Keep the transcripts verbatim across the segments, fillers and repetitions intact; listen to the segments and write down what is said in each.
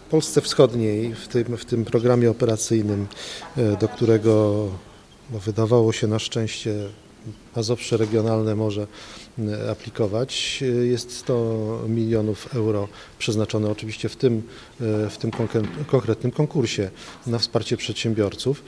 Polsce Wschodniej, w tym, w tym programie operacyjnym, do którego no, wydawało się na szczęście Mazowsze Regionalne może aplikować, jest sto milionów euro przeznaczone oczywiście w tym, w tym konkretnym konkursie na wsparcie przedsiębiorców.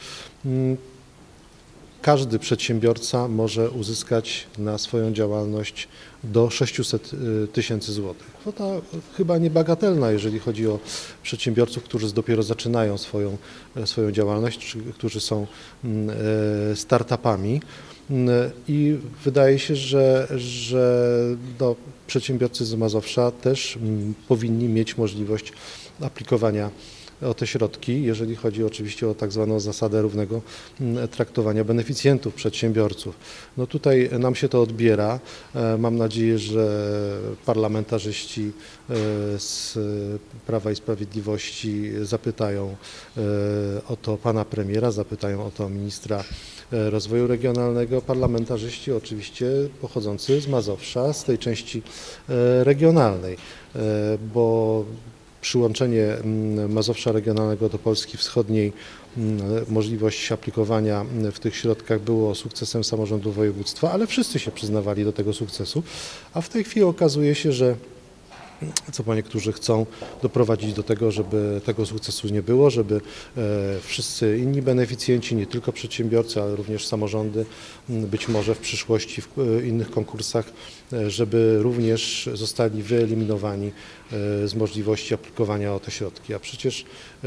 Każdy przedsiębiorca może uzyskać na swoją działalność do sześciuset tysięcy złotych. Kwota chyba niebagatelna, jeżeli chodzi o przedsiębiorców, którzy dopiero zaczynają swoją, swoją działalność, czy którzy są startupami. I wydaje się, że, że no, przedsiębiorcy z Mazowsza też powinni mieć możliwość aplikowania o te środki, jeżeli chodzi oczywiście o tak zwaną zasadę równego traktowania beneficjentów, przedsiębiorców. No tutaj nam się to odbiera. Mam nadzieję, że parlamentarzyści z Prawa i Sprawiedliwości zapytają o to pana premiera, zapytają o to ministra rozwoju regionalnego, parlamentarzyści oczywiście pochodzący z Mazowsza, z tej części regionalnej, bo przyłączenie Mazowsza Regionalnego do Polski Wschodniej, możliwość aplikowania w tych środkach było sukcesem samorządu województwa, ale wszyscy się przyznawali do tego sukcesu, a w tej chwili okazuje się, że co niektórzy chcą doprowadzić do tego, żeby tego sukcesu nie było, żeby wszyscy inni beneficjenci, nie tylko przedsiębiorcy, ale również samorządy, być może w przyszłości w innych konkursach, żeby również zostali wyeliminowani z możliwości aplikowania o te środki. A przecież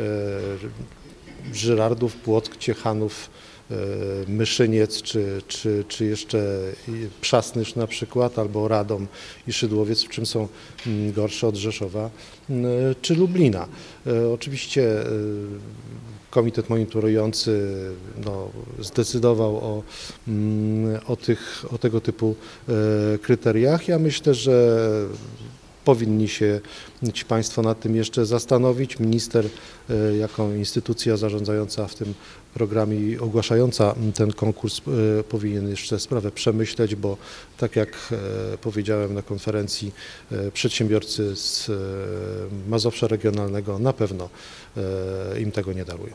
Żyrardów, Płock, Ciechanów, Myszyniec, czy, czy, czy jeszcze Przasnysz na przykład, albo Radom i Szydłowiec, w czym są gorsze od Rzeszowa czy Lublina. Oczywiście komitet monitorujący no, zdecydował o, o, tych, o tego typu kryteriach. Ja myślę, że powinni się ci Państwo nad tym jeszcze zastanowić. Minister jako instytucja zarządzająca w tym programie i ogłaszająca ten konkurs powinien jeszcze sprawę przemyśleć, bo tak jak powiedziałem na konferencji, przedsiębiorcy z Mazowsza Regionalnego na pewno im tego nie darują.